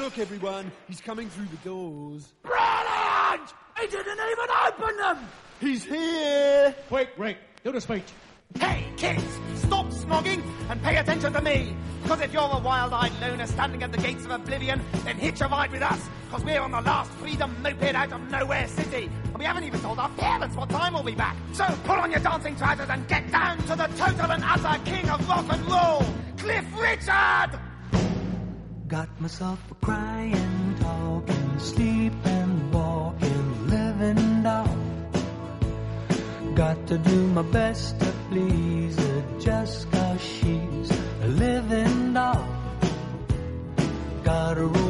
Look, everyone, he's coming through the doors. Brilliant! He didn't even open them! He's here! Quick, Rick, do the speech. Hey, kids, stop snogging and pay attention to me. Because if you're a wild-eyed loner standing at the gates of oblivion, then hitch a ride with us. Because we're on the last freedom moped out of nowhere city. And we haven't even told our parents what time we'll be back. So pull on your dancing trousers and get down to the total and utter king of rock and roll, Cliff Richard! Got myself a crying, talking, sleeping, walking, living doll. Got to do my best to please her just 'cause she's a living doll. Got a